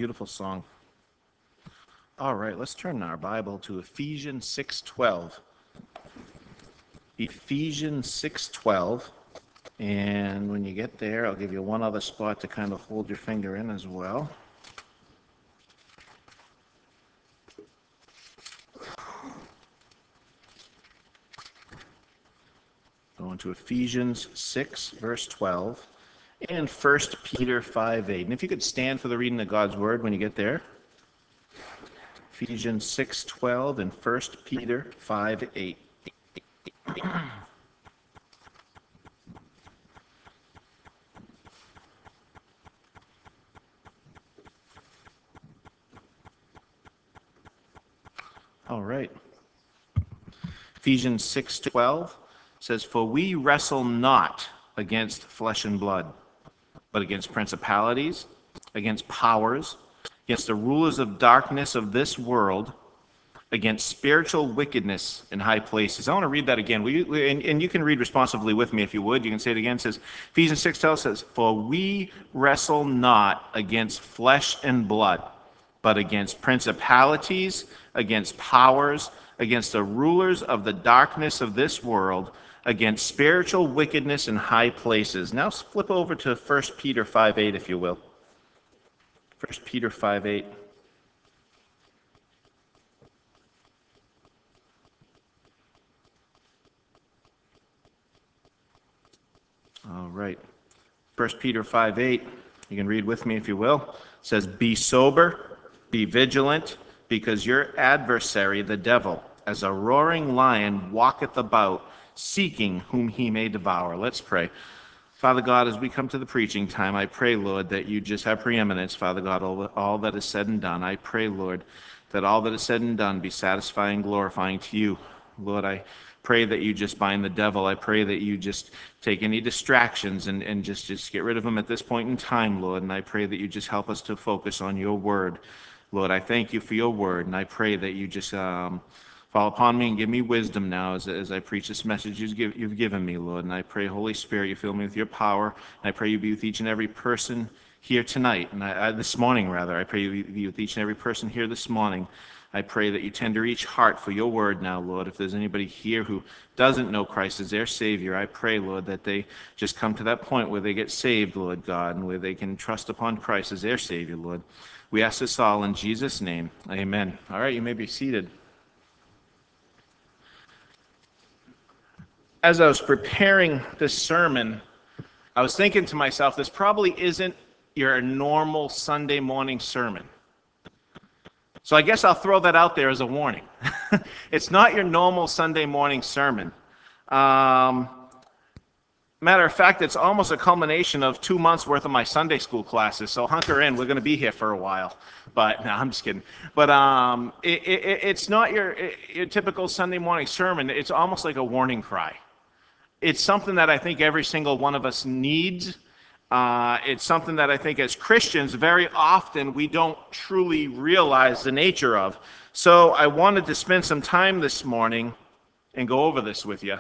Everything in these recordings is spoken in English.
beautiful song. All right, let's turn our Bible to Ephesians 6:12. Ephesians 6:12. And when you get there, I'll give you one other spot to kind of hold your finger in as well. Going to Ephesians 6, verse 12, and 1 Peter 5:8. And if you could stand for the reading of God's Word when you get there. Ephesians 6:12 and 1 Peter 5:8. All right. Ephesians 6:12 says, "For we wrestle not against flesh and blood, but against principalities, against powers, against the rulers of darkness of this world, against spiritual wickedness in high places." I want to read that again. And you can read responsively with me if you would. You can say it again. It says, Ephesians 6:12 says, "For we wrestle not against flesh and blood, but against principalities, against powers, against the rulers of the darkness of this world, against spiritual wickedness in high places." Now flip over to 1 Peter 5:8, if you will. 1 Peter 5:8. All right. 1 Peter 5:8, you can read with me if you will. It says, "Be sober, be vigilant, because your adversary, the devil, as a roaring lion, walketh about, seeking whom he may devour." Let's pray. Father God, as we come to the preaching time, I pray, Lord, that you just have preeminence, Father God, all that is said and done. I pray, Lord, that all that is said and done be satisfying, glorifying to you. Lord, I pray that you just bind the devil. I pray that you just take any distractions and just get rid of them at this point in time, Lord. And I pray that you just help us to focus on your word. Lord, I thank you for your word, and I pray that you just fall upon me and give me wisdom now as I preach this message you've given me, Lord. And I pray, Holy Spirit, you fill me with your power. And I pray you be with each and every person here tonight, and this morning, rather. I pray you be with each and every person here this morning. I pray that you tender each heart for your word now, Lord. If there's anybody here who doesn't know Christ as their Savior, I pray, Lord, that they just come to that point where they get saved, Lord God, and where they can trust upon Christ as their Savior, Lord. We ask this all in Jesus' name. Amen. All right, you may be seated. As I was preparing this sermon, I was thinking to myself, this probably isn't your normal Sunday morning sermon. So I guess I'll throw that out there as a warning. It's not your normal Sunday morning sermon. Matter of fact, it's almost a culmination of 2 months worth of my Sunday school classes. So hunker in, we're going to be here for a while. But no, I'm just kidding. But it's not your typical Sunday morning sermon. It's almost like a warning cry. It's something that I think every single one of us needs. It's something that I think as Christians, very often we don't truly realize the nature of. So I wanted to spend some time this morning and go over this with you.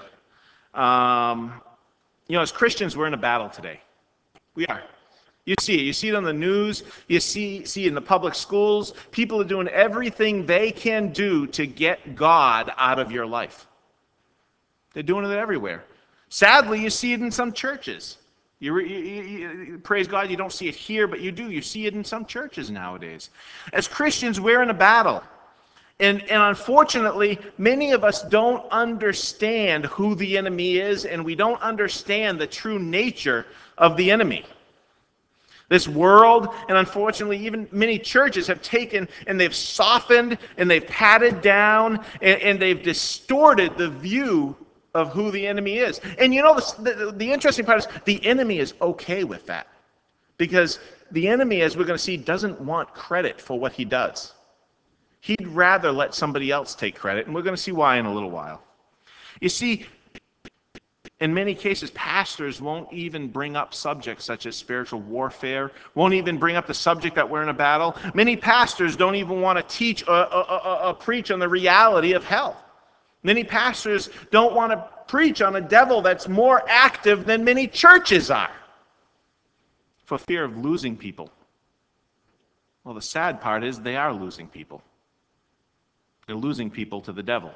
As Christians, we're in a battle today. We are. You see it. You see it on the news. You see it in the public schools. People are doing everything they can do to get God out of your life. They're doing it everywhere. Sadly, you see it in some churches. Praise God, you don't see it here, but you do. You see it in some churches nowadays. As Christians, we're in a battle. And unfortunately, many of us don't understand who the enemy is, and we don't understand the true nature of the enemy. This world, and unfortunately, even many churches have taken and they've softened and they've patted down and they've distorted the view of who the enemy is. And you know, the interesting part is the enemy is okay with that. Because the enemy, as we're going to see, doesn't want credit for what he does. He'd rather let somebody else take credit, and we're going to see why in a little while. You see, in many cases, pastors won't even bring up subjects such as spiritual warfare, won't even bring up the subject that we're in a battle. Many pastors don't even want to teach or preach on the reality of hell. Many pastors don't want to preach on a devil that's more active than many churches are for fear of losing people. Well, the sad part is they are losing people. They're losing people to the devil.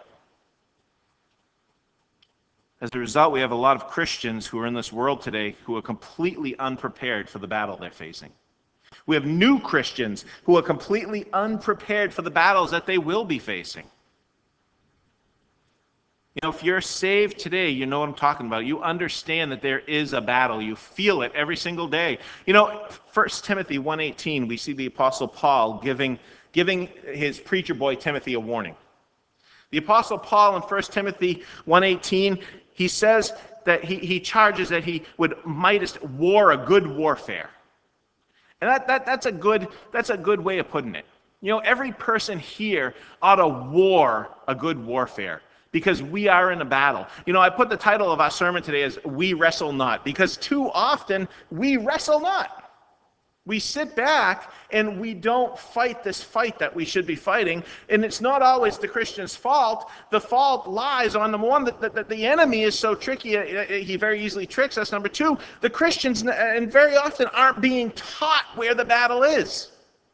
As a result, we have a lot of Christians who are in this world today who are completely unprepared for the battle they're facing. We have new Christians who are completely unprepared for the battles that they will be facing. You know, if you're saved today, you know what I'm talking about. You understand that there is a battle. You feel it every single day. You know, 1 Timothy 1:18, we see the Apostle Paul giving his preacher boy Timothy a warning. The Apostle Paul in 1 Timothy 1:18, he says that he charges that he would might war a good warfare. And that's a good way of putting it. You know, every person here ought to war a good warfare because we are in a battle. You know, I put the title of our sermon today as "We Wrestle Not," because too often we wrestle not. We sit back and we don't fight this fight that we should be fighting, and it's not always the Christian's fault. The fault lies on, number one, that the enemy is so tricky, he very easily tricks us. Number two, the Christians and very often aren't being taught where the battle is.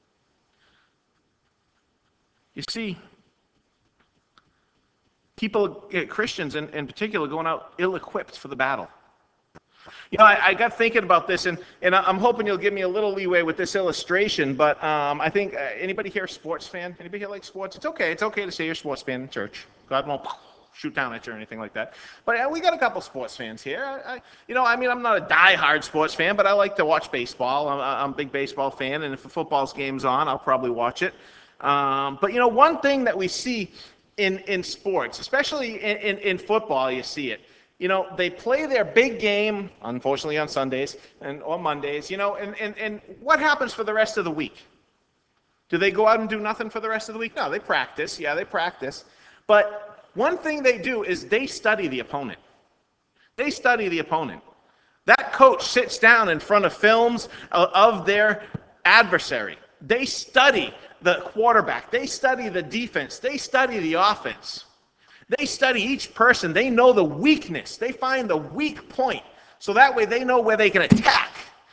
You see, Christians in particular, going out ill-equipped for the battle. You know, I got thinking about this, and I'm hoping you'll give me a little leeway with this illustration, but I think, anybody here a sports fan? Anybody here like sports? It's okay to say you're a sports fan in church. God won't shoot down at you or anything like that. But we got a couple sports fans here. I'm not a die-hard sports fan, but I like to watch baseball. I'm a big baseball fan, and if a football's game's on, I'll probably watch it. But, you know, one thing that we see in sports, especially in football, you see it. You know, they play their big game, unfortunately on Sundays or Mondays, you know, and what happens for the rest of the week? Do they go out and do nothing for the rest of the week? No, they practice. Yeah, they practice. But one thing they do is they study the opponent. They study the opponent. That coach sits down in front of films of their adversary. They study the quarterback. They study the defense. They study the offense. They study each person. They know the weakness. They find the weak point. So that way they know where they can attack.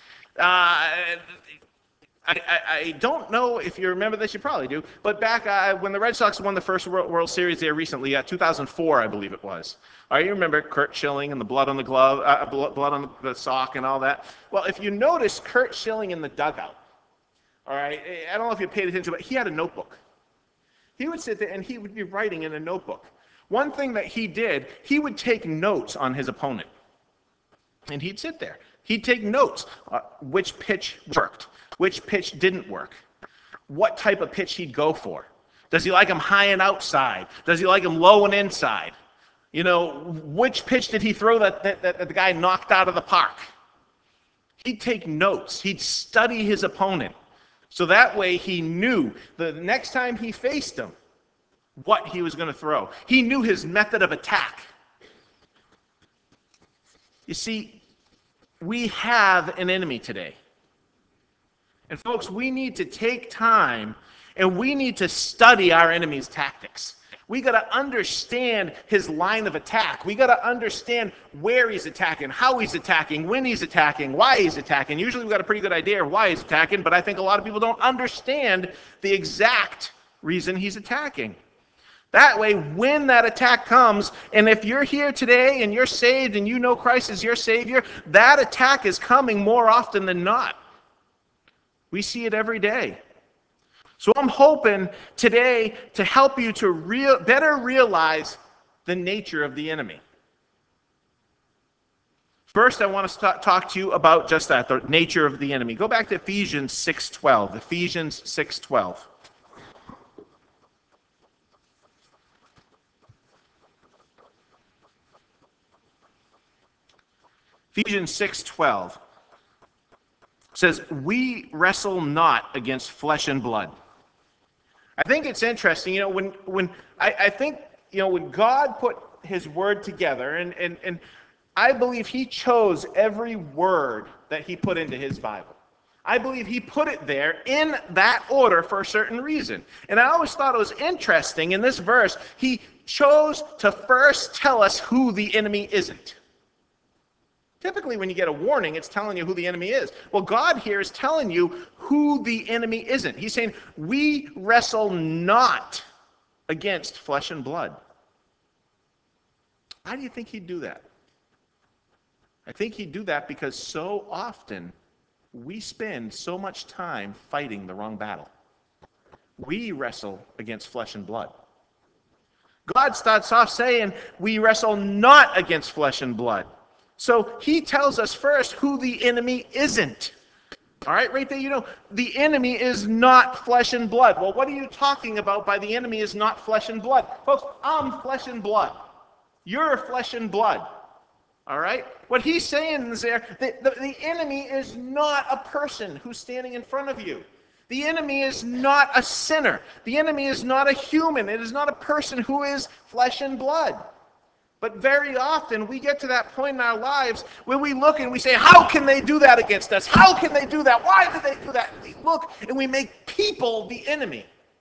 I don't know if you remember this. You probably do. But back when the Red Sox won the first World Series there recently, 2004, I believe it was. All right, you remember Curt Schilling and the blood on the glove, blood on the sock and all that? Well, if you notice Curt Schilling in the dugout, all right, I don't know if you paid attention, but he had a notebook. He would sit there and he would be writing in a notebook. One thing that he did, he would take notes on his opponent. And he'd sit there. He'd take notes. Which pitch worked? Which pitch didn't work? What type of pitch he'd go for? Does he like him high and outside? Does he like him low and inside? You know, which pitch did he throw that the guy knocked out of the park? He'd take notes. He'd study his opponent. So that way he knew the next time he faced him, what he was going to throw. He knew his method of attack. You see, we have an enemy today. And folks, we need to take time and we need to study our enemy's tactics. We got to understand his line of attack. We got to understand where he's attacking, how he's attacking, when he's attacking, why he's attacking. Usually we've got a pretty good idea of why he's attacking, but I think a lot of people don't understand the exact reason he's attacking. That way, when that attack comes, and if you're here today and you're saved and you know Christ is your Savior, that attack is coming more often than not. We see it every day. So I'm hoping today to help you to better realize the nature of the enemy. First, I want to talk to you about just that, the nature of the enemy. Go back to Ephesians 6:12. Ephesians 6:12. Ephesians 6:12 says, "We wrestle not against flesh and blood." I think it's interesting, you know, when God put his word together, and I believe he chose every word that he put into his Bible. I believe he put it there in that order for a certain reason. And I always thought it was interesting in this verse, he chose to first tell us who the enemy isn't. Typically, when you get a warning, it's telling you who the enemy is. Well, God here is telling you who the enemy isn't. He's saying, we wrestle not against flesh and blood. Why do you think he'd do that? I think he'd do that because so often we spend so much time fighting the wrong battle. We wrestle against flesh and blood. God starts off saying, we wrestle not against flesh and blood. So he tells us first who the enemy isn't. All right, right there, the enemy is not flesh and blood. Well, what are you talking about by the enemy is not flesh and blood? Folks, I'm flesh and blood. You're flesh and blood. All right? What he's saying is there, the enemy is not a person who's standing in front of you. The enemy is not a sinner. The enemy is not a human. It is not a person who is flesh and blood. But very often we get to that point in our lives where we look and we say, how can they do that against us? How can they do that? Why did they do that? And we look and we make people the enemy.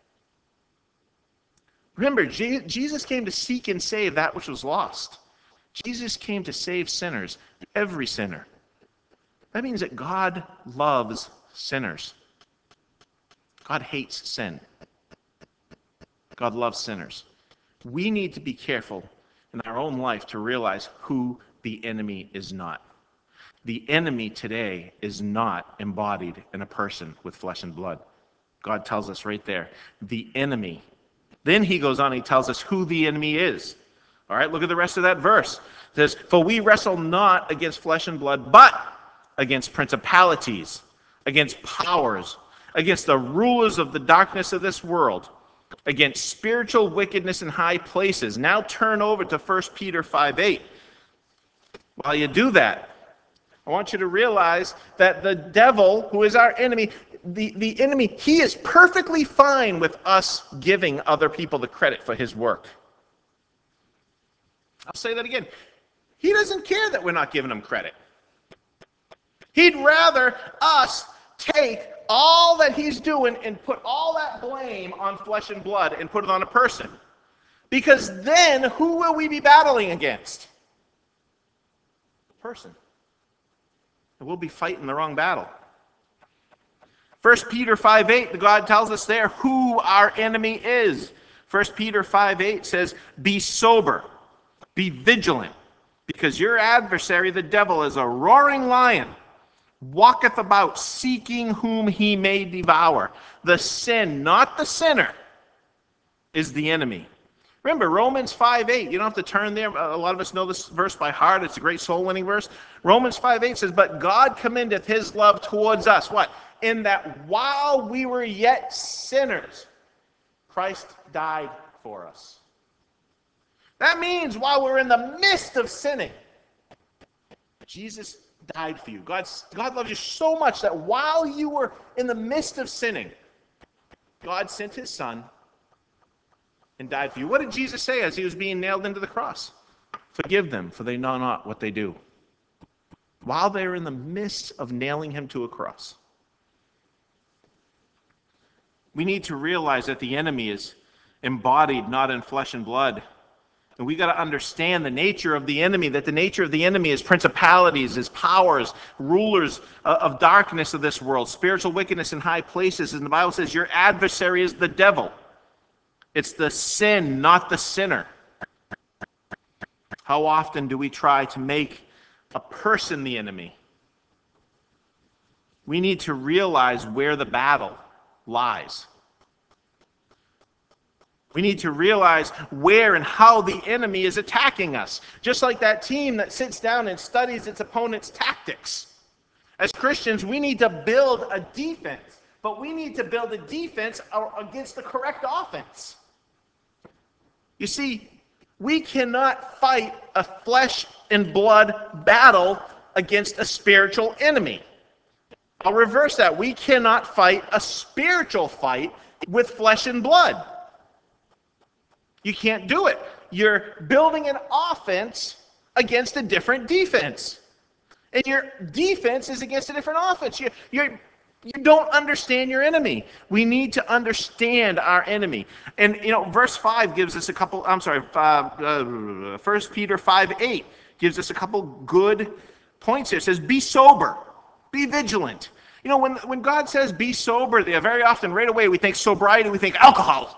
Remember, Jesus came to seek and save that which was lost. Jesus came to save sinners, every sinner. That means that God loves sinners. God hates sin. God loves sinners. We need to be careful in our own life to realize who the enemy is not. The enemy today is not embodied in a person with flesh and blood. God tells us right there, the enemy. Then he goes on, he tells us who the enemy is. All right, look at the rest of that verse. It says, for we wrestle not against flesh and blood, but against principalities, against powers, against the rulers of the darkness of this world, against spiritual wickedness in high places. Now turn over to 1 Peter 5:8. While you do that, I want you to realize that the devil, who is our enemy, the enemy, he is perfectly fine with us giving other people the credit for his work. I'll say that again. He doesn't care that we're not giving him credit. He'd rather us take all that he's doing and put all that blame on flesh and blood and put it on a person. Because then, who will we be battling against? A person. And we'll be fighting the wrong battle. 1 Peter 5:8, God tells us there who our enemy is. 1 Peter 5:8 says, be sober, be vigilant, because your adversary, the devil, is a roaring lion, walketh about seeking whom he may devour. The sin, not the sinner, is the enemy. Remember, Romans 5:8, you don't have to turn there. A lot of us know this verse by heart. It's a great soul-winning verse. Romans 5:8 says, but God commendeth his love towards us. What? In that while we were yet sinners, Christ died for us. That means while we're in the midst of sinning, Jesus died for you. God loves you so much that while you were in the midst of sinning, God sent his son and died for you. What did Jesus say as he was being nailed into the cross? Forgive them, for they know not what they do. While they were in the midst of nailing him to a cross. We need to realize that the enemy is embodied not in flesh and blood. And we got to understand the nature of the enemy, that the nature of the enemy is principalities, is powers, rulers of darkness of this world, spiritual wickedness in high places. And the Bible says your adversary is the devil. It's the sin, not the sinner. How often do we try to make a person the enemy? We need to realize where the battle lies. We need to realize where and how the enemy is attacking us. Just like that team that sits down and studies its opponent's tactics. As Christians, we need to build a defense, but we need to build a defense against the correct offense. You see, we cannot fight a flesh and blood battle against a spiritual enemy. I'll reverse that. We cannot fight a spiritual fight with flesh and blood. You can't do it. You're building an offense against a different defense. And your defense is against a different offense. You don't understand your enemy. We need to understand our enemy. And, verse 5 gives us 1 Peter 5:8 gives us a couple good points here. It says, be sober, be vigilant. You know, when God says be sober, very often, right away, we think sobriety, we think alcohol.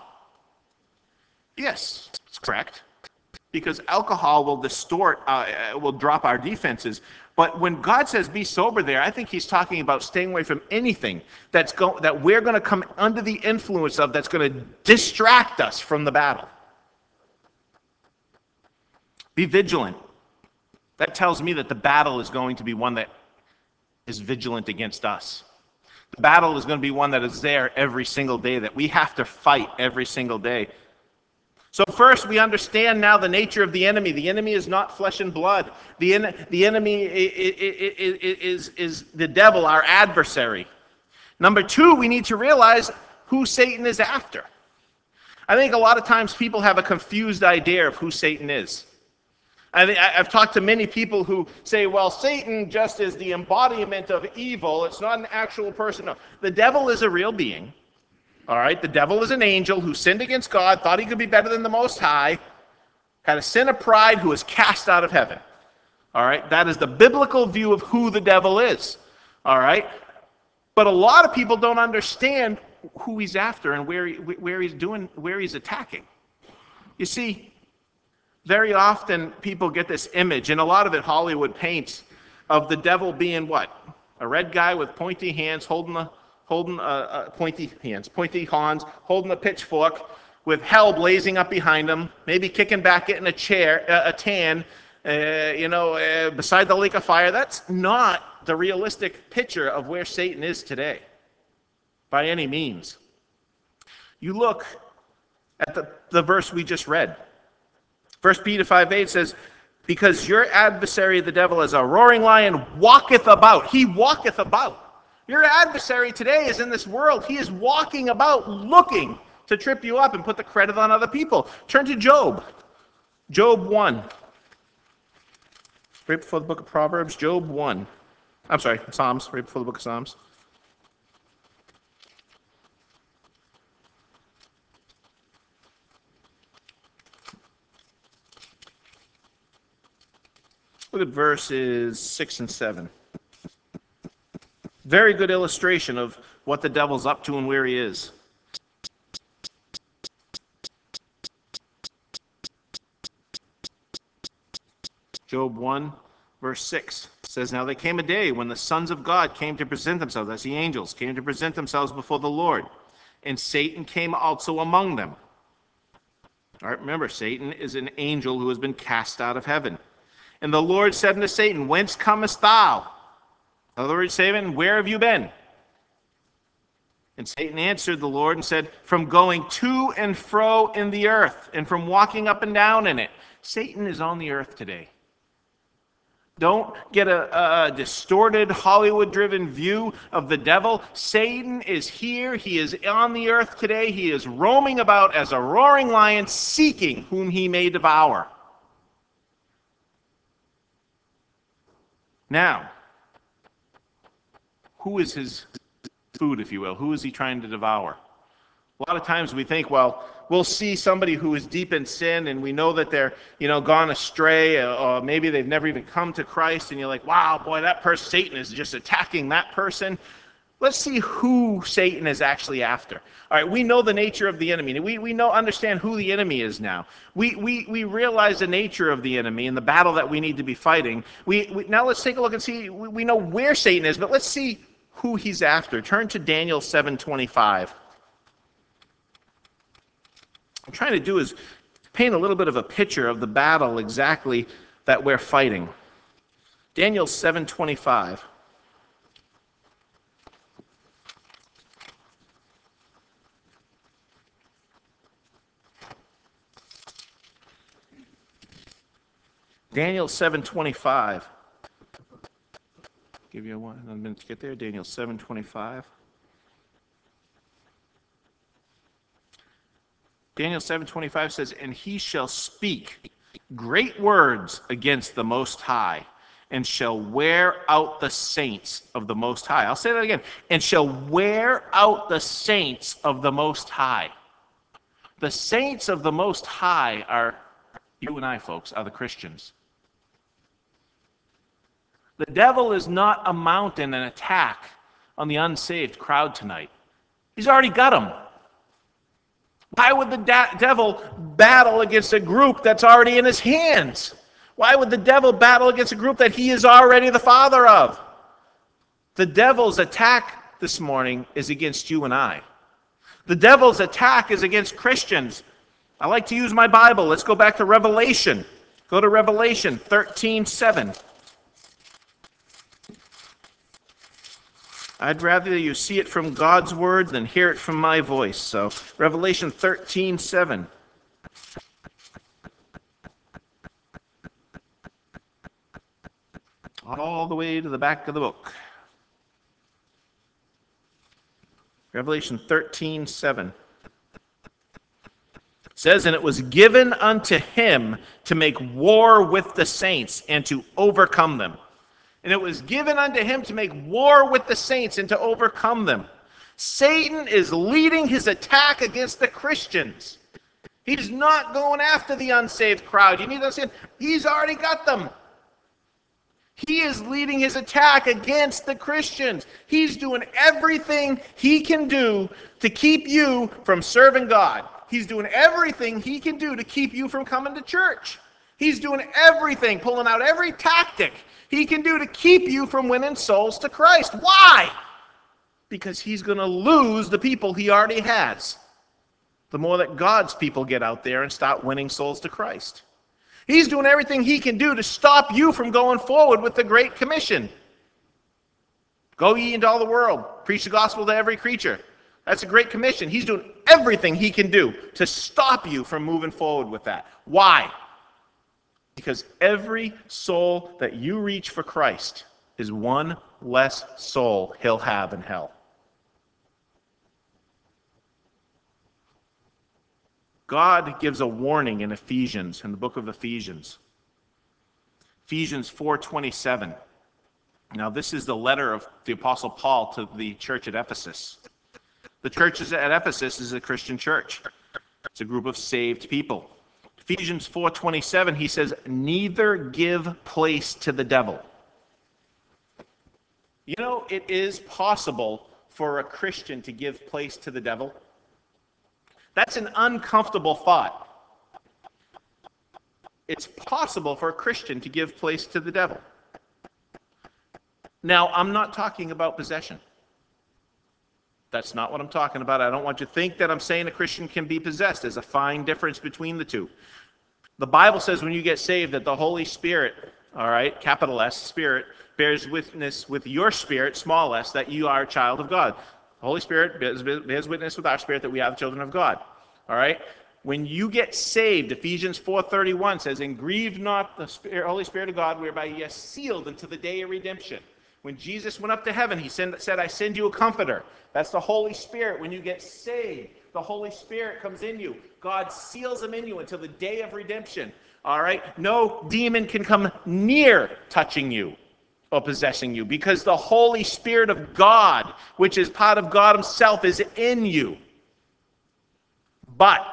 Yes, it's correct. Because alcohol will distort, will drop our defenses. But when God says be sober there, I think he's talking about staying away from anything that we're going to come under the influence of, that's going to distract us from the battle. Be vigilant. That tells me that the battle is going to be one that is vigilant against us. The battle is going to be one that is there every single day, that we have to fight every single day. So first, we understand now the nature of the enemy. The enemy is not flesh and blood. The enemy is the devil, our adversary. Number two, we need to realize who Satan is after. I think a lot of times people have a confused idea of who Satan is. I've talked to many people who say, well, Satan just is the embodiment of evil. It's not an actual person. No, the devil is a real being. All right, the devil is an angel who sinned against God, thought he could be better than the Most High, had a sin of pride, who was cast out of heaven. All right, that is the biblical view of who the devil is. All right, but a lot of people don't understand who he's after and where he's attacking. You see, very often people get this image, and a lot of it Hollywood paints, of the devil being what? A red guy with pointy hands holding pointy horns, holding a pitchfork, with hell blazing up behind him, maybe kicking back, getting a tan, beside the lake of fire. That's not the realistic picture of where Satan is today, by any means. You look at the verse we just read. 1 Peter 5:8 says, because your adversary, the devil, as a roaring lion, walketh about. He walketh about. Your adversary today is in this world. He is walking about looking to trip you up and put the credit on other people. Turn to Job. Job 1. Right before the book of Proverbs, Job 1. I'm sorry, Psalms, right before the book of Psalms. Look at verses 6 and 7. Very good illustration of what the devil's up to and where he is. Job 1, verse 6 says, now there came a day when the sons of God came to present themselves, that's the angels, came to present themselves before the Lord, and Satan came also among them. All right, remember, Satan is an angel who has been cast out of heaven. And the Lord said unto Satan, whence comest thou? In other words, Satan, where have you been? And Satan answered the Lord and said, from going to and fro in the earth, and from walking up and down in it. Satan is on the earth today. Don't get a distorted, Hollywood-driven view of the devil. Satan is here. He is on the earth today. He is roaming about as a roaring lion, seeking whom he may devour. Now, who is his food, if you will? Who is he trying to devour? A lot of times we think, well, we'll see somebody who is deep in sin and we know that they're, gone astray, or maybe they've never even come to Christ, and you're like, wow, boy, that person, Satan is just attacking that person. Let's see who Satan is actually after. All right, we know the nature of the enemy. We understand who the enemy is now. We realize the nature of the enemy and the battle that we need to be fighting. Now let's take a look and see, we know where Satan is, but let's see who he's after. Turn to Daniel 7:25. I'm trying to do is paint a little bit of a picture of the battle exactly that we're fighting. Daniel 7:25. Daniel 7:25. Give you a minute to get there. Daniel 7:25. Daniel 7:25 says, and he shall speak great words against the Most High, and shall wear out the saints of the Most High. I'll say that again. And shall wear out the saints of the Most High. The saints of the Most High are you and I, folks, are the Christians. The devil is not a mountain and attack on the unsaved crowd tonight. He's already got them. Why would the devil battle against a group that's already in his hands? Why would the devil battle against a group that he is already the father of? The devil's attack this morning is against you and I. The devil's attack is against Christians. I like to use my Bible. Let's go back to Revelation. Go to Revelation 13:7. I'd rather you see it from God's word than hear it from my voice. So, Revelation 13:7. All the way to the back of the book. Revelation 13:7. Says, and it was given unto him to make war with the saints and to overcome them. And it was given unto him to make war with the saints and to overcome them. Satan is leading his attack against the Christians. He's not going after the unsaved crowd. You need to understand, he's already got them. He is leading his attack against the Christians. He's doing everything he can do to keep you from serving God. He's doing everything he can do to keep you from coming to church. He's doing everything, pulling out every tactic he can do to keep you from winning souls to Christ. Why? Because he's going to lose the people he already has. The more that God's people get out there and start winning souls to Christ. He's doing everything he can do to stop you from going forward with the Great Commission. Go ye into all the world, preach the gospel to every creature. That's a great commission. He's doing everything he can do to stop you from moving forward with that. Why? Because every soul that you reach for Christ is one less soul he'll have in hell. God gives a warning in Ephesians, in the book of Ephesians. Ephesians 4:27. Now this is the letter of the Apostle Paul to the church at Ephesus. The church at Ephesus is a Christian church. It's a group of saved people. Ephesians 4:27, he says, neither give place to the devil. You know, it is possible for a Christian to give place to the devil. That's an uncomfortable thought. It's possible for a Christian to give place to the devil. Now, I'm not talking about possession. That's not what I'm talking about. I don't want you to think that I'm saying a Christian can be possessed. There's a fine difference between the two. The Bible says when you get saved that the Holy Spirit, all right, capital S, Spirit, bears witness with your spirit, small s, that you are a child of God. The Holy Spirit bears witness with our spirit that we are the children of God. All right? When you get saved, Ephesians 4:31 says, and grieve not the Holy Spirit of God, whereby ye are sealed unto the day of redemption. When Jesus went up to heaven, he said, I send you a comforter. That's the Holy Spirit. When you get saved, the Holy Spirit comes in you. God seals him in you until the day of redemption. All right? No demon can come near touching you or possessing you because the Holy Spirit of God, which is part of God himself, is in you. But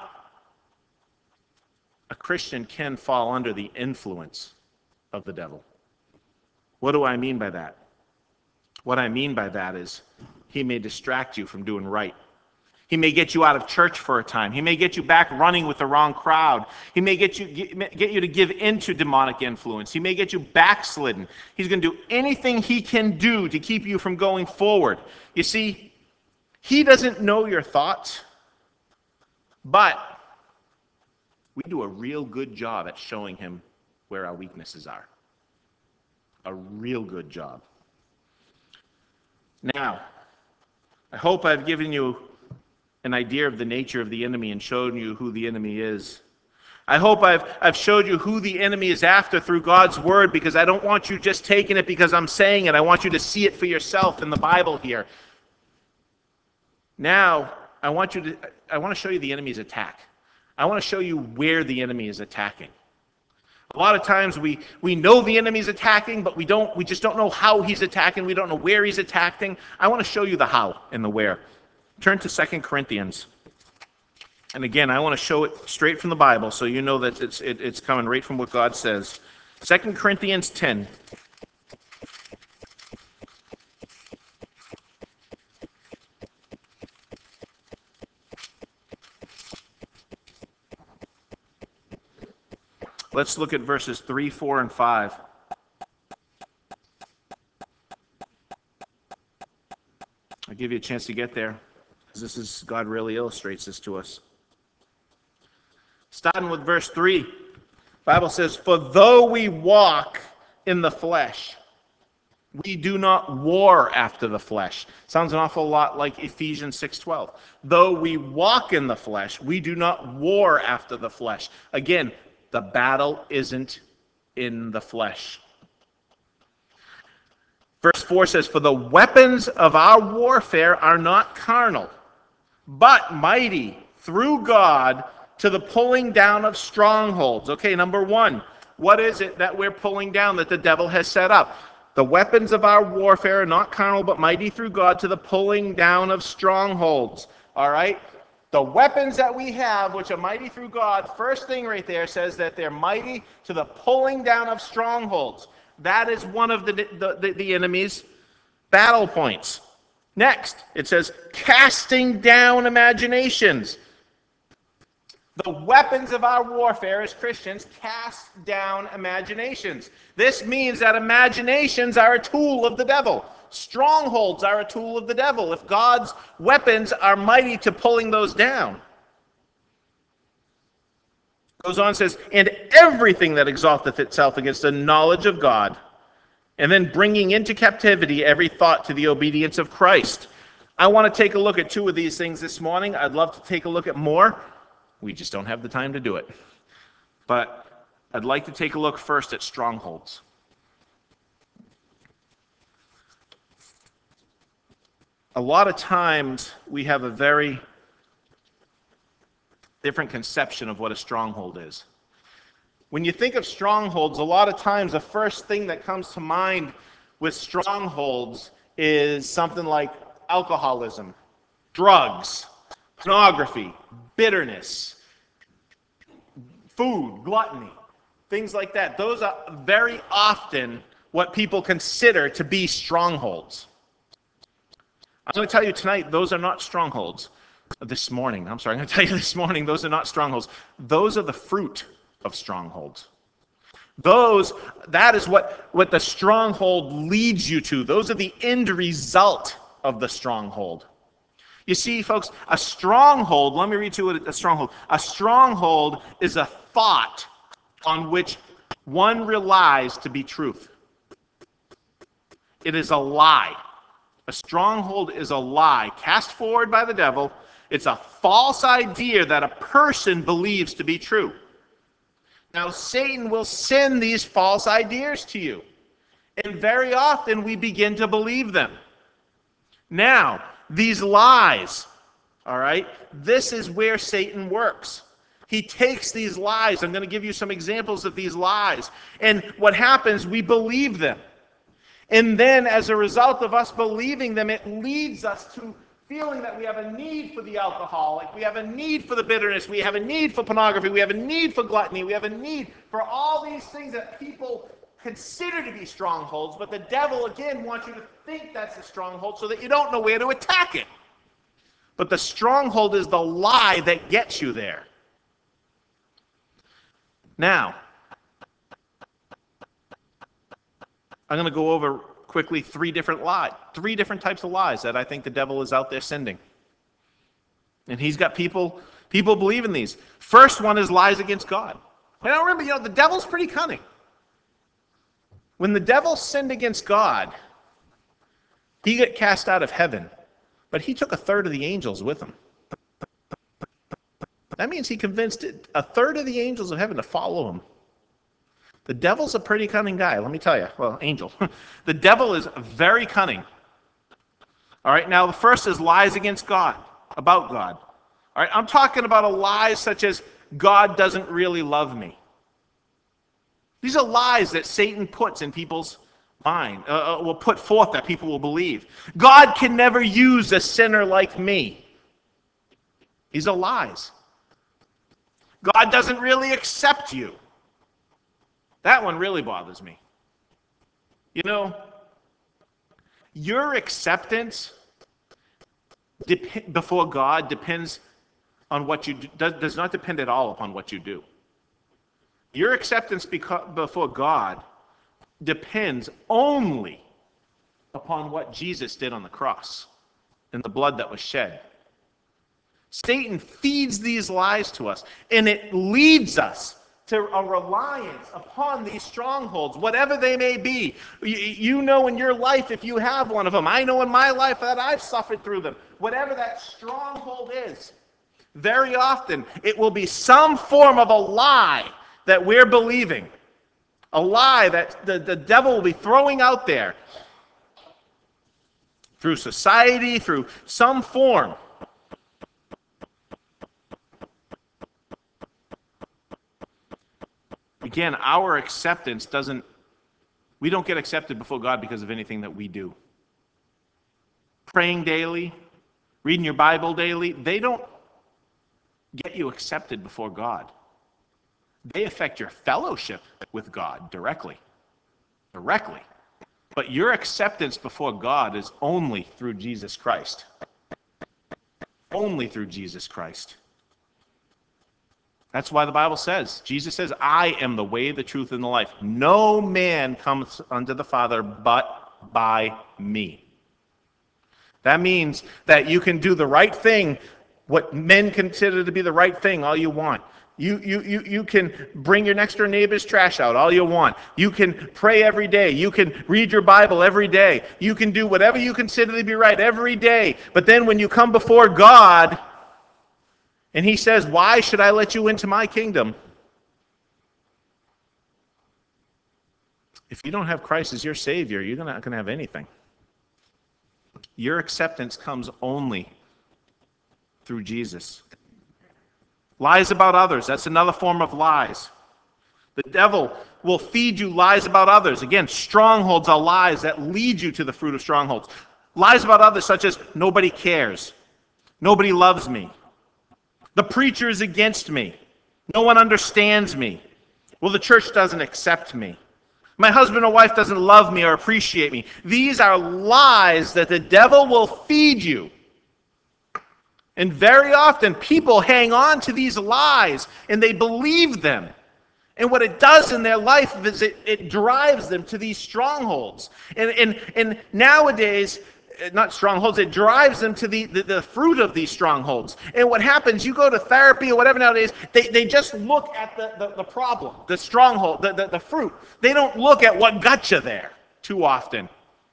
a Christian can fall under the influence of the devil. What do I mean by that? What I mean by that is he may distract you from doing right. He may get you out of church for a time. He may get you back running with the wrong crowd. He may get you to give into demonic influence. He may get you backslidden. He's going to do anything he can do to keep you from going forward. You see, he doesn't know your thoughts, but we do a real good job at showing him where our weaknesses are. A real good job. Now, I hope I've given you an idea of the nature of the enemy and shown you who the enemy is. I hope I've showed you who the enemy is after through God's word, because I don't want you just taking it because I'm saying it. I want you to see it for yourself in the Bible here. Now, I want to show you the enemy's attack. I want to show you where the enemy is attacking. A lot of times we know the enemy's attacking, but we just don't know how he's attacking. We don't know where he's attacking. I want to show you the how and the where. Turn to 2 Corinthians. And again, I want to show it straight from the Bible so you know that it's coming right from what God says. 2 Corinthians 10. Let's look at verses 3, 4, and 5. I'll give you a chance to get there, because God really illustrates this to us. Starting with verse 3, the Bible says, "For though we walk in the flesh, we do not war after the flesh." Sounds an awful lot like Ephesians 6:12. Though we walk in the flesh, we do not war after the flesh. Again, the battle isn't in the flesh. Verse 4 says, "For the weapons of our warfare are not carnal, but mighty through God to the pulling down of strongholds." Okay, number one, what is it that we're pulling down that the devil has set up? The weapons of our warfare are not carnal, but mighty through God to the pulling down of strongholds. All right? The weapons that we have, which are mighty through God, first thing right there says that they're mighty to the pulling down of strongholds. That is one of the enemy's battle points. Next, it says, casting down imaginations. The weapons of our warfare as Christians cast down imaginations. This means that imaginations are a tool of the devil. Strongholds are a tool of the devil. If God's weapons are mighty to pulling those down. Goes on and says, "And everything that exalteth itself against the knowledge of God," and then bringing into captivity every thought to the obedience of Christ. I want to take a look at two of these things this morning. I'd love to take a look at more. We just don't have the time to do it. But I'd like to take a look first at strongholds. A lot of times we have a very different conception of what a stronghold is. When you think of strongholds, a lot of times the first thing that comes to mind with strongholds is something like alcoholism, drugs, pornography, bitterness, food, gluttony, things like that. Those are very often what people consider to be strongholds. I'm going to tell you tonight, those are not strongholds. I'm going to tell you this morning, those are not strongholds. Those are the fruit of strongholds. That is what the stronghold leads you to. Those are the end result of the stronghold. You see, folks, a stronghold, let me read to you what a stronghold. A stronghold is a thought on which one relies to be truth. It is a lie. A stronghold is a lie cast forward by the devil. It's a false idea that a person believes to be true. Now, Satan will send these false ideas to you. And very often we begin to believe them. Now, these lies, all right, this is where Satan works. He takes these lies. I'm going to give you some examples of these lies. And what happens, we believe them. And then as a result of us believing them, it leads us to feeling that we have a need for the alcoholic, we have a need for the bitterness, we have a need for pornography, we have a need for gluttony, we have a need for all these things that people consider to be strongholds, but the devil, again, wants you to think that's a stronghold so that you don't know where to attack it. But the stronghold is the lie that gets you there. Now, I'm going to go over quickly three different types of lies that I think the devil is out there sending. And he's got people believe in these. First one is lies against God. Now remember, the devil's pretty cunning. When the devil sinned against God, he got cast out of heaven, but he took a third of the angels with him. That means he convinced a third of the angels of heaven to follow him. The devil's a pretty cunning guy, let me tell you. Well, angel. The devil is very cunning. All right, now the first is lies against God, about God. All right, I'm talking about a lie such as God doesn't really love me. These are lies that Satan puts in people's mind, will put forth that people will believe. God can never use a sinner like me. These are lies. God doesn't really accept you. That one really bothers me. Your acceptance before God depends on what you do, does not depend at all upon what you do. Your acceptance before God depends only upon what Jesus did on the cross and the blood that was shed. Satan feeds these lies to us, and it leads us to a reliance upon these strongholds, whatever they may be. You know in your life if you have one of them. I know in my life that I've suffered through them. Whatever that stronghold is, very often it will be some form of a lie that we're believing. A lie that the devil will be throwing out there through society, through some form. Again, our acceptance we don't get accepted before God because of anything that we do. Praying daily, reading your Bible daily, they don't get you accepted before God. They affect your fellowship with God directly. Directly. But your acceptance before God is only through Jesus Christ. Only through Jesus Christ. That's why the Bible says, Jesus says, I am the way, the truth, and the life. No man comes unto the Father but by me. That means that you can do the right thing, what men consider to be the right thing, all you want. You can bring your next door neighbor's trash out all you want. You can pray every day. You can read your Bible every day. You can do whatever you consider to be right every day. But then when you come before God, and he says, why should I let you into my kingdom? If you don't have Christ as your Savior, you're not going to have anything. Your acceptance comes only through Jesus. Lies about others, that's another form of lies. The devil will feed you lies about others. Again, strongholds are lies that lead you to the fruit of strongholds. Lies about others such as, nobody cares. Nobody loves me. The preacher is against me. No one understands me. Well, the church doesn't accept me. My husband or wife doesn't love me or appreciate me. These are lies that the devil will feed you. And very often people hang on to these lies and they believe them. And what it does in their life is it drives them to these strongholds. And nowadays, not strongholds, it drives them to the fruit of these strongholds. And what happens, you go to therapy or whatever nowadays, they just look at the problem, the stronghold, the fruit. They don't look at what got you there too often.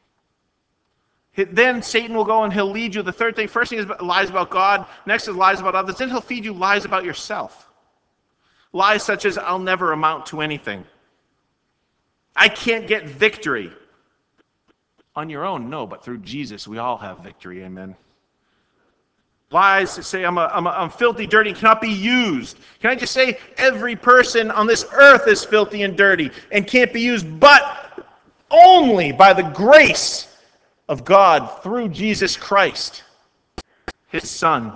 Then Satan will go and he'll lead you. The third thing, first thing is lies about God. Next is lies about others. Then he'll feed you lies about yourself. Lies such as, I'll never amount to anything. I can't get victory. On your own, no, but through Jesus, we all have victory, amen. Lies that say, I'm filthy, dirty, and cannot be used. Can I just say, every person on this earth is filthy and dirty and can't be used, but only by the grace of God through Jesus Christ, his Son.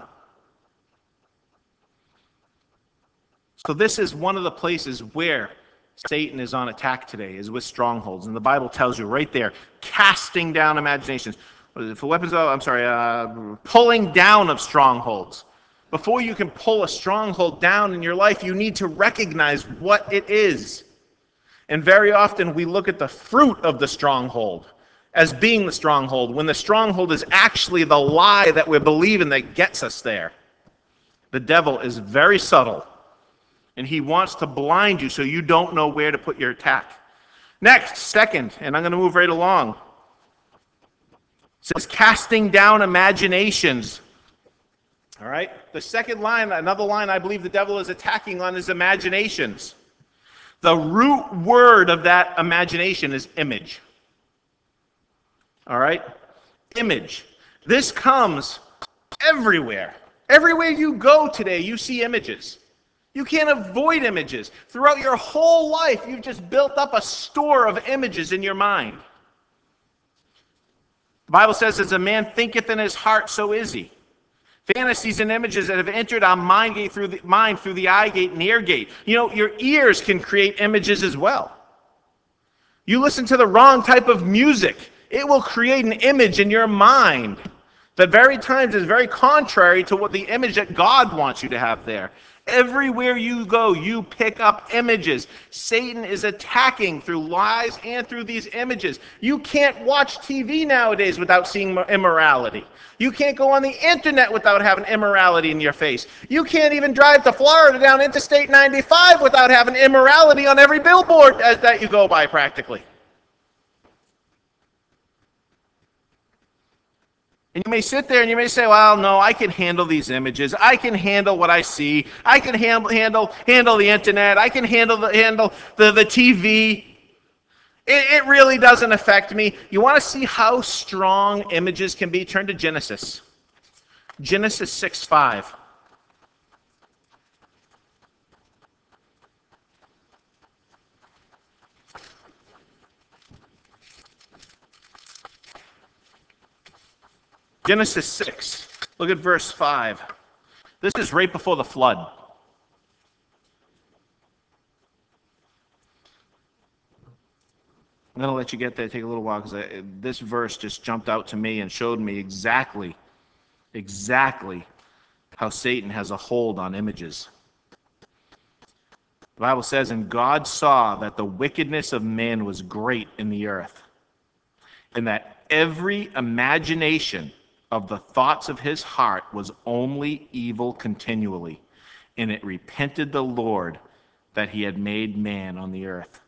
So this is one of the places where Satan is on attack today, is with strongholds. And the Bible tells you right there, casting down imaginations. For weapons of, pulling down of strongholds. Before you can pull a stronghold down in your life, you need to recognize what it is. And very often we look at the fruit of the stronghold as being the stronghold, when the stronghold is actually the lie that we're believing that gets us there. The devil is very subtle. And he wants to blind you so you don't know where to put your attack. Next, second, and I'm going to move right along. It says casting down imaginations. All right? The second line, another line I believe the devil is attacking on is imaginations. The root word of that imagination is image. All right? Image. This comes everywhere. Everywhere you go today, you see images. You can't avoid images. Throughout your whole life, you've just built up a store of images in your mind. The Bible says, as a man thinketh in his heart, so is he. Fantasies and images that have entered our mind gate through the eye gate and ear gate. You know, your ears can create images as well. You listen to the wrong type of music, it will create an image in your mind That very times is very contrary to what the image that God wants you to have there. Everywhere you go, you pick up images. Satan is attacking through lies and through these images. You can't watch TV nowadays without seeing immorality. You can't go on the internet without having immorality in your face. You can't even drive to Florida down Interstate 95 without having immorality on every billboard that you go by practically. And you may sit there and you may say, well, no, I can handle these images. I can handle what I see. I can handle the internet. I can handle the TV. It really doesn't affect me. You want to see how strong images can be? Turn to Genesis. Genesis 6:5. Genesis 6. Look at verse 5. This is right before the flood. I'm going to let you get there. Take a little while because this verse just jumped out to me and showed me exactly how Satan has a hold on images. The Bible says, and God saw that the wickedness of man was great in the earth, and that every imagination of the thoughts of his heart was only evil continually. And it repented the Lord that he had made man on the earth.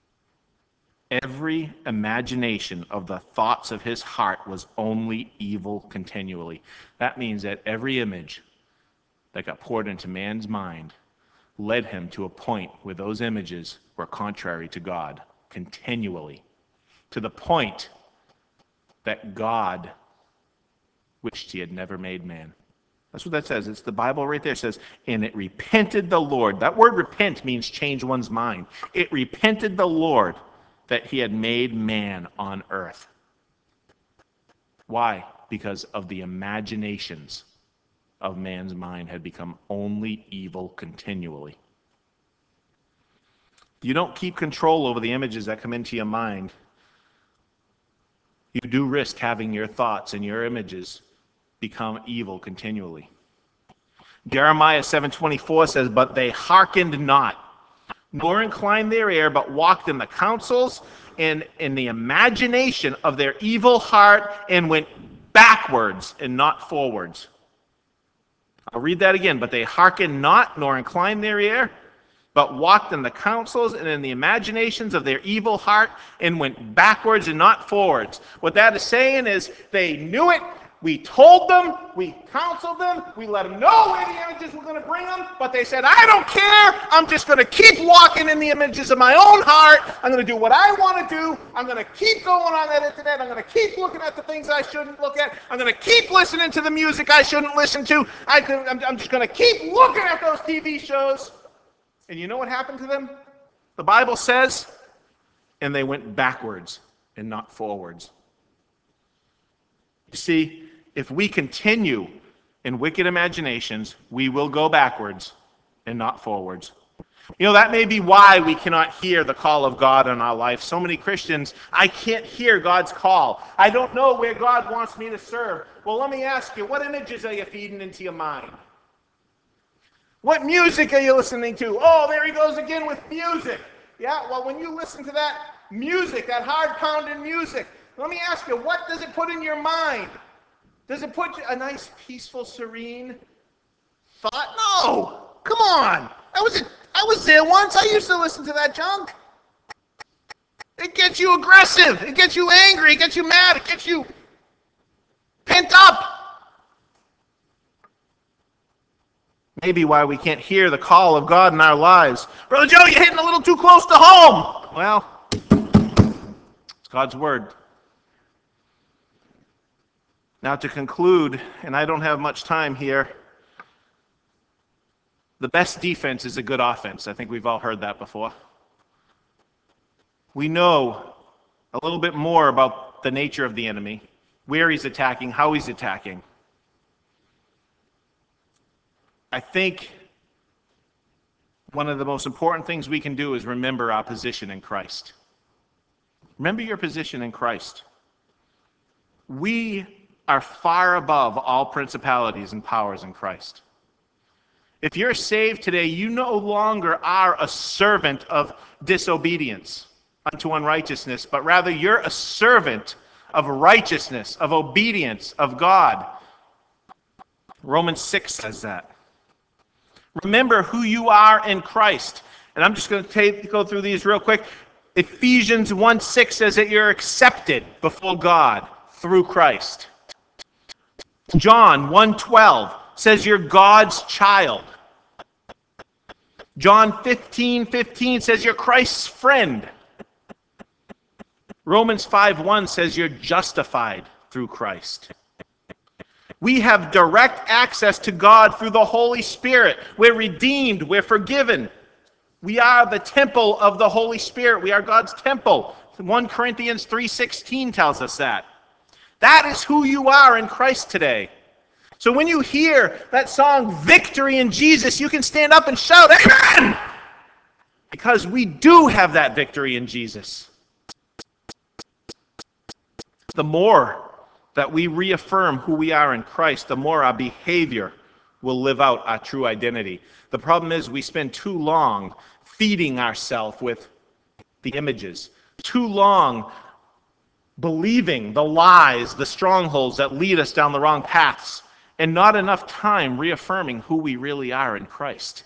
Every imagination of the thoughts of his heart was only evil continually. That means that every image that got poured into man's mind led him to a point where those images were contrary to God continually, to the point that God wished he had never made man. That's what that says. It's the Bible right there. It says, and it repented the Lord. That word repent means change one's mind. It repented the Lord that he had made man on earth. Why? Because of the imaginations of man's mind had become only evil continually. You don't keep control over the images that come into your mind. You do risk having your thoughts and your images become evil continually. Jeremiah 7:24 says, but they hearkened not, nor inclined their ear, but walked in the counsels and in the imagination of their evil heart, and went backwards and not forwards. I'll read that again. But they hearkened not, nor inclined their ear, but walked in the counsels and in the imaginations of their evil heart, and went backwards and not forwards. What that is saying is they knew it. We told them, we counseled them, we let them know where the images were going to bring them, but they said, I don't care. I'm just going to keep walking in the images of my own heart. I'm going to do what I want to do. I'm going to keep going on that internet. I'm going to keep looking at the things I shouldn't look at. I'm going to keep listening to the music I shouldn't listen to. I'm just going to keep looking at those TV shows. And you know what happened to them? The Bible says, and they went backwards and not forwards. You see, if we continue in wicked imaginations, we will go backwards and not forwards. You know, that may be why we cannot hear the call of God in our life. So many Christians, I can't hear God's call. I don't know where God wants me to serve. Well, let me ask you, what images are you feeding into your mind? What music are you listening to? Oh, there he goes again with music. Yeah, well, when you listen to that music, that hard-pounding music, let me ask you, what does it put in your mind? Does it put a nice, peaceful, serene thought? No! Come on! I was there once. I used to listen to that junk. It gets you aggressive. It gets you angry. It gets you mad. It gets you pent up. Maybe why we can't hear the call of God in our lives. Brother Joe, you're hitting a little too close to home. Well, it's God's word. Now to conclude, and I don't have much time here, the best defense is a good offense. I think we've all heard that before. We know a little bit more about the nature of the enemy, where he's attacking, how he's attacking. I think one of the most important things we can do is remember our position in Christ. Remember your position in Christ. We are far above all principalities and powers in Christ. If you're saved today, you no longer are a servant of disobedience unto unrighteousness, but rather you're a servant of righteousness, of obedience, of God. Romans 6 says that. Remember who you are in Christ. And I'm just going to go through these real quick. Ephesians 1:6 says that you're accepted before God through Christ. John 1:12 says you're God's child. John 15:15 says you're Christ's friend. Romans 5:1 says you're justified through Christ. We have direct access to God through the Holy Spirit. We're redeemed. We're forgiven. We are the temple of the Holy Spirit. We are God's temple. 1 Corinthians 3:16 tells us that. That is who you are in Christ today. So when you hear that song, Victory in Jesus, you can stand up and shout, Amen! Because we do have that victory in Jesus. The more that we reaffirm who we are in Christ, the more our behavior will live out our true identity. The problem is we spend too long feeding ourselves with the images, too long believing the lies, the strongholds that lead us down the wrong paths, and not enough time reaffirming who we really are in Christ.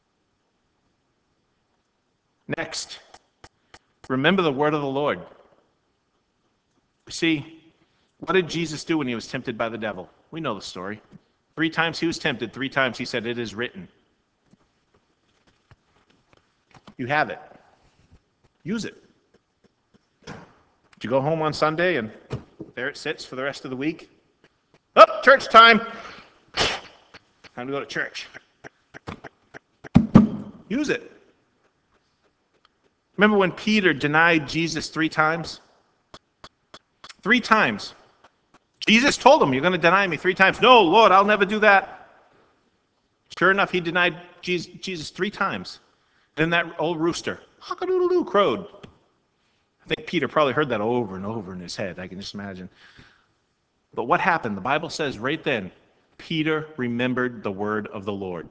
Next, remember the word of the Lord. See, what did Jesus do when he was tempted by the devil? We know the story. 3 times he was tempted. 3 times he said, it is written. You have it. Use it. Did you go home on Sunday and there it sits for the rest of the week? Oh, church time. Time to go to church. Use it. Remember when Peter denied Jesus 3 times? 3 times. Jesus told him, you're going to deny me 3 times. No, Lord, I'll never do that. Sure enough, he denied Jesus 3 times. Then that old rooster, cock-a-doodle-doo, crowed. I think Peter probably heard that over and over in his head. I can just imagine. But what happened? The Bible says right then, Peter remembered the word of the Lord.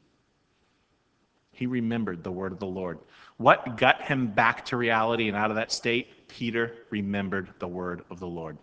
He remembered the word of the Lord. What got him back to reality and out of that state? Peter remembered the word of the Lord.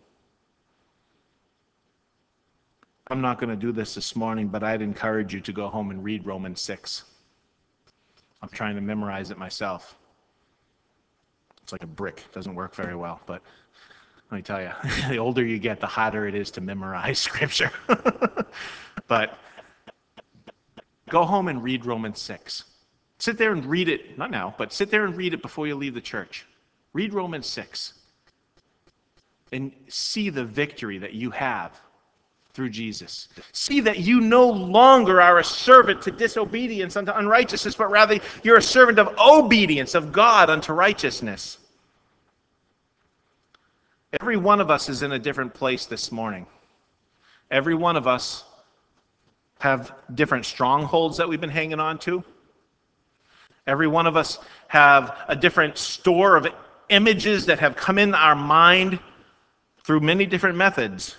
I'm not going to do this morning, but I'd encourage you to go home and read Romans 6. I'm trying to memorize it myself. It's like a brick. It doesn't work very well, but let me tell you, the older you get, the harder it is to memorize Scripture. But go home and read Romans 6. Sit there and read it, not now, but sit there and read it before you leave the church. Read Romans 6 and see the victory that you have through Jesus. See that you no longer are a servant to disobedience unto unrighteousness, but rather you're a servant of obedience of God unto righteousness. Every one of us is in a different place this morning. Every one of us have different strongholds that we've been hanging on to. Every one of us have a different store of images that have come in our mind through many different methods.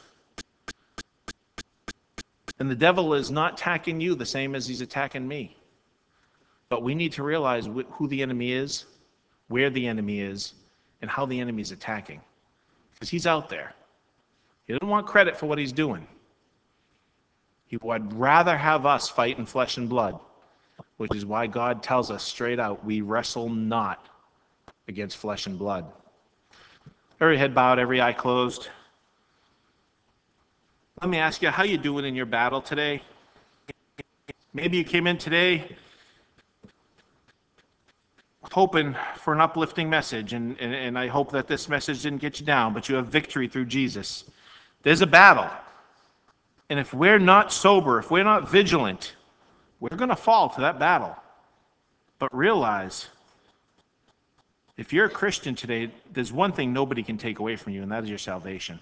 And the devil is not attacking you the same as he's attacking me. But we need to realize who the enemy is, where the enemy is, and how the enemy is attacking. Because he's out there. He doesn't want credit for what he's doing. He would rather have us fight in flesh and blood, which is why God tells us straight out, we wrestle not against flesh and blood. Every head bowed, every eye closed. Let me ask you, how you doing in your battle today? Maybe you came in today hoping for an uplifting message, and I hope that this message didn't get you down, but you have victory through Jesus. There's a battle. And if we're not sober, if we're not vigilant, we're going to fall to that battle. But realize, if you're a Christian today, there's one thing nobody can take away from you, and that is your salvation.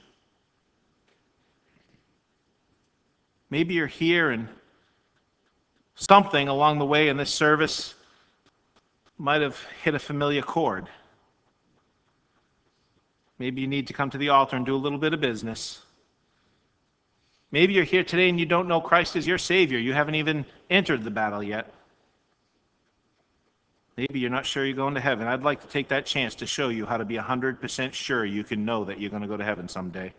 Maybe you're here and something along the way in this service might have hit a familiar chord. Maybe you need to come to the altar and do a little bit of business. Maybe you're here today and you don't know Christ as your Savior. You haven't even entered the battle yet. Maybe you're not sure you're going to heaven. I'd like to take that chance to show you how to be 100% sure you can know that you're going to go to heaven someday.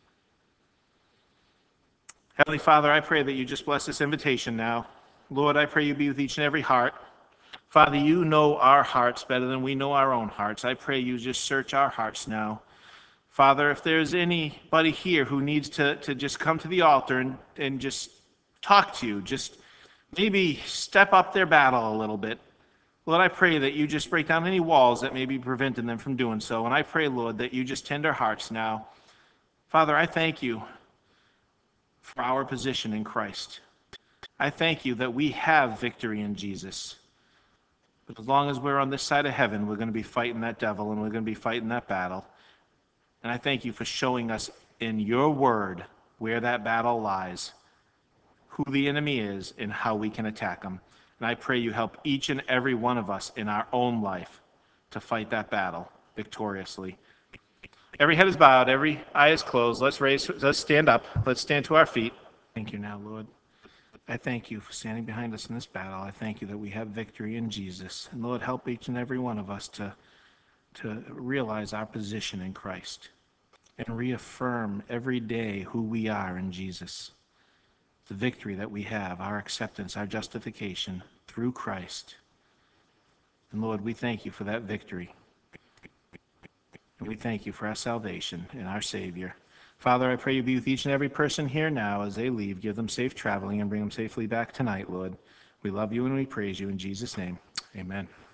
Heavenly Father, I pray that you just bless this invitation now. Lord, I pray you be with each and every heart. Father, you know our hearts better than we know our own hearts. I pray you just search our hearts now. Father, if there's anybody here who needs to just come to the altar and just talk to you, just maybe step up their battle a little bit, Lord, I pray that you just break down any walls that may be preventing them from doing so. And I pray, Lord, that you just tend our hearts now. Father, I thank you for our position in Christ. I thank you that we have victory in Jesus. But as long as we're on this side of heaven, we're going to be fighting that devil and we're going to be fighting that battle. And I thank you for showing us in your word where that battle lies, who the enemy is, and how we can attack him. And I pray you help each and every one of us in our own life to fight that battle victoriously. Every head is bowed, every eye is closed. Let's stand up. Let's stand to our feet. Thank you now, Lord. I thank you for standing behind us in this battle. I thank you that we have victory in Jesus. And Lord, help each and every one of us to realize our position in Christ and reaffirm every day who we are in Jesus. The victory that we have, our acceptance, our justification through Christ. And Lord, we thank you for that victory. And we thank you for our salvation and our Savior. Father, I pray you be with each and every person here now as they leave. Give them safe traveling and bring them safely back tonight, Lord. We love you and we praise you in Jesus' name. Amen.